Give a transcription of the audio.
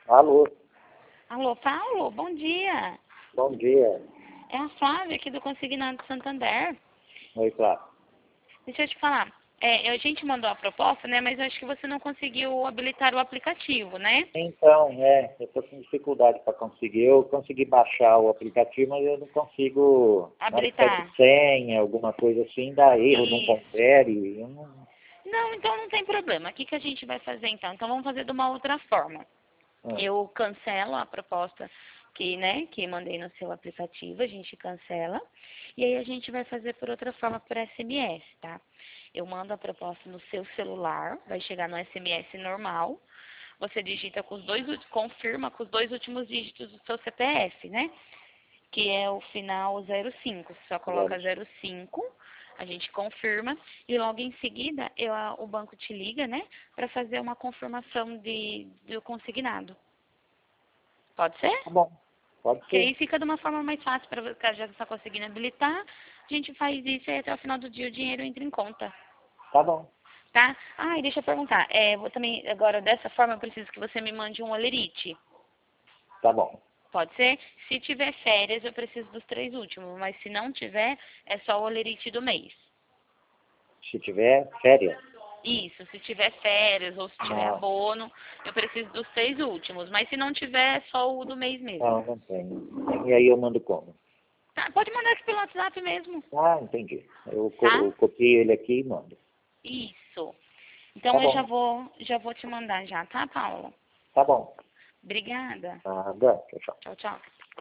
Alô, Alô, Paulo, bom dia. bom dia. É a Flávia aqui do Consignado Santander. Oi, Flávio. Deixa eu te falar. A gente mandou a proposta, né? Mas eu acho que você não conseguiu habilitar o aplicativo, né? Então, eu estou com dificuldade para conseguir. Eu consegui baixar o aplicativo, mas eu não consigo. Na hora que pede Habilitar. senha, alguma coisa assim, dá erro, não Isso. confere. Eu não... Não, então não tem problema. O que que a gente vai fazer então? Então vamos fazer de uma outra forma. Ah, Eu cancelo a proposta que mandei no seu aplicativo, a gente cancela. E aí a gente vai fazer por outra forma, por SMS, tá? Eu mando a proposta no seu celular, vai chegar no SMS normal. Você digita confirma com os dois últimos dígitos do seu CPF, né? Que é o final 05. Você só coloca 05, a gente confirma e logo em seguida o banco te liga, né? Para fazer uma confirmação do consignado. Pode ser? tá bom, pode Que ser. aí fica de uma forma mais fácil para você, já está conseguindo habilitar. A gente faz isso e até o final do dia o dinheiro entra em conta. Tá bom, Tá? Ah, e deixa eu perguntar. Vou também, agora, dessa forma, eu preciso que você me mande um olerite. tá bom. Pode ser? Se tiver férias, eu preciso dos 3 últimos. Mas se não tiver, é só o olerite do mês. Se tiver férias. Isso, se tiver férias ou se tiver Ah, abono, eu preciso dos 3 últimos. Mas se não tiver, é só o do mês mesmo. não tem. E aí eu mando como? Tá, pode mandar aqui pelo WhatsApp mesmo, Ah, entendi. Eu tá? copio ele aqui e mando. Isso. Tá Então eu bom, já vou te mandar já, tá, Paula? tá bom. Obrigada. Nada, tchau, tchau. Tchau, tchau.